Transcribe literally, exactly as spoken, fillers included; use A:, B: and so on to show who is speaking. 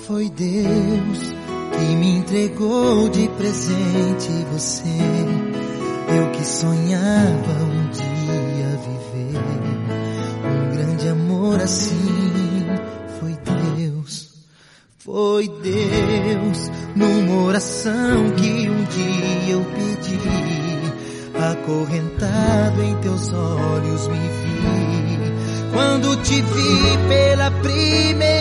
A: Foi Deus que me entregou de presente você. Eu que sonhava um dia viver um grande amor assim. Foi Deus, foi Deus, numa oração que um dia eu pedi, acorrentado em teus olhos me vi. Quando te vi pela primeira